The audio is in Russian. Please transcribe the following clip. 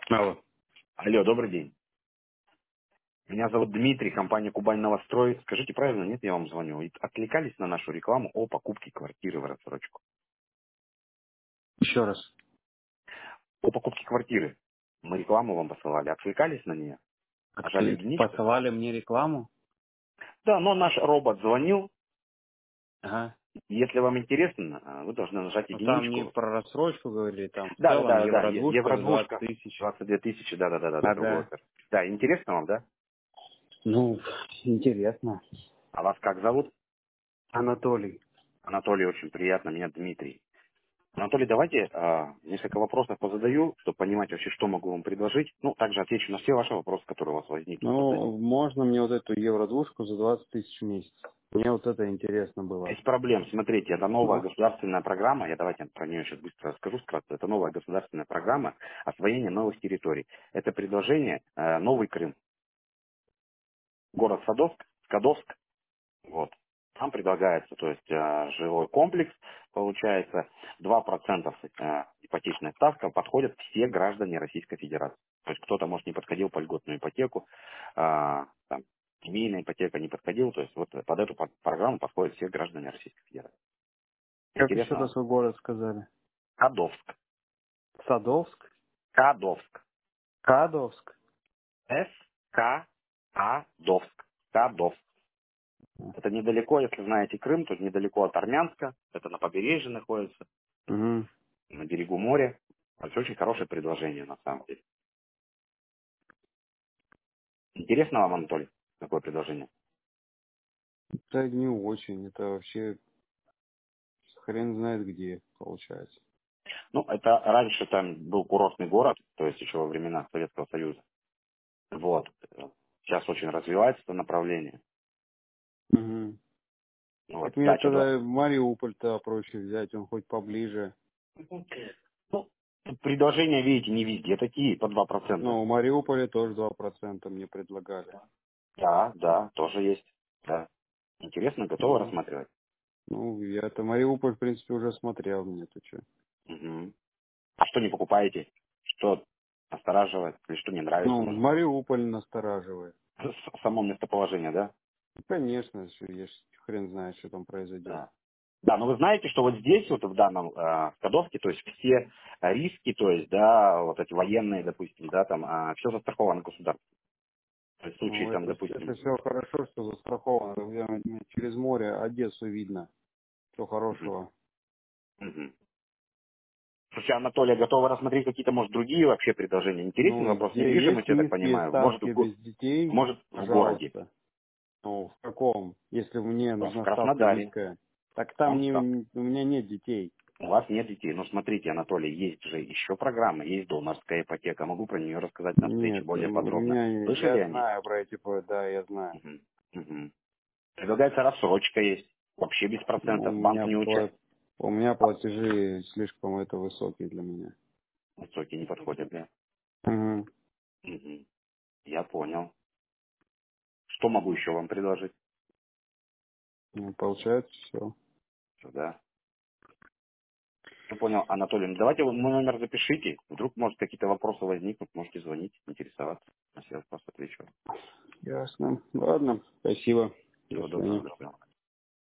Алло. Алло, добрый день. Меня зовут Дмитрий, компания «Кубань Новострой». Скажите, правильно, нет, я вам звоню. И откликались на нашу рекламу о покупке квартиры в рассрочку? Еще раз. О покупке квартиры. Мы рекламу вам посылали. Откликались на нее? Нажали единичку? Посылали мне рекламу? Да, но наш робот звонил. Ага. Если вам интересно, вы должны нажать Ну там не единичку. про рассрочку говорили, там в Да, целом да, да, да. евро-двушка за 20 Евродвушка. тысяч. 22 тысячи, да, другой Ага. оффер. Да, интересно вам, да? Ну, интересно. А вас как зовут? Анатолий. Анатолий, очень приятно. Меня Дмитрий. Анатолий, давайте несколько вопросов позадаю, чтобы понимать вообще, что могу вам предложить. Ну, также отвечу на все ваши вопросы, которые у вас возникнут. Ну, можно мне вот эту евро-двушку за 20 тысяч в месяц? Мне вот это интересно было. Без проблем. Смотрите, это новая Ну, государственная программа. Я давайте про нее сейчас быстро расскажу вкратце. Это новая государственная программа освоения новых территорий. Это предложение Новый Крым. Город Садовск, Скадовск. Вот. Там предлагается, то есть жилой комплекс, получается, 2% ипотечная ставка подходят все граждане Российской Федерации. То есть кто-то, может, не подходил по льготную ипотеку, там, семейная ипотека не подходил, то есть вот под эту программу подходят все граждане Российской Федерации. как еще Интересно раз вам? вы город сказали? Кадовск. Садовск? Кадовск. Кадовск? С-К-А-Довск. Кадовск. Это недалеко, если знаете Крым, тут недалеко от Армянска, это на побережье находится. Угу. На берегу моря. Это очень хорошее предложение, на самом деле. Интересно вам, Анатолий, такое предложение? Это не очень. Это вообще хрен знает где получается. Ну, это раньше там был курортный город, то есть еще во времена Советского Союза. Вот. Сейчас очень развивается это направление. Угу. Вот. Так мне Дача 2. тогда Мариуполь-то проще взять, он хоть поближе. Ну, предложения, видите, не везде такие, по 2%. Ну, в Мариуполе тоже 2% мне предлагали. Да, да, тоже есть. Да. Интересно, готовы Ну, рассматривать? ну, я-то Мариуполь, в принципе, уже смотрел, мне-то что. Угу. А что не покупаете? Что настораживает? Или что не нравится, Ну, может быть? Мариуполь настораживает. Само местоположение, да? Ну, конечно, что я ж хрен знает, что там произойдет. Да. Да, но вы знаете, что вот здесь, вот в данном Скадовске, то есть все риски, то есть, да, вот эти военные, допустим, да, там, все застраховано государством. То есть в случае, Ну, там, это допустим, все хорошо, что застраховано. Через море Одессу видно. Все мгм, хорошего. мгм. Слушайте, Анатолий, готовы рассмотреть какие-то, может, другие вообще предложения? Интересный Ну, вопрос. где есть Недвижимость, я так низкие понимаю, ставки без детей, может в городе. пожалуйста. Ну, в каком? Если мне У вас в нужна ставка Краснодаре. низкая. Так там Он ставка. у меня нет детей. У вас нет детей. Ну, смотрите, Анатолий, есть же еще программа, есть донорская ипотека. Могу про нее рассказать на встрече Нет, более у подробно. меня, Слышали я о ней? знаю про эти, да, я знаю. Мгм, мгм. Предлагается рассрочка есть. Вообще без Но процентов. Банк не учат. у меня платежи слишком это высокие для меня. Высокие не подходят, да? Угу. Мгм. Я понял. Что могу еще вам предложить? Ну, получается все. Да. Я понял, Анатолий. Ну, давайте вы мой номер запишите. Вдруг, может, какие-то вопросы возникнут, можете звонить, интересоваться. На все вопросы отвечу. Ясно. Ладно, спасибо. До Всего свидания. доброго. До свидания.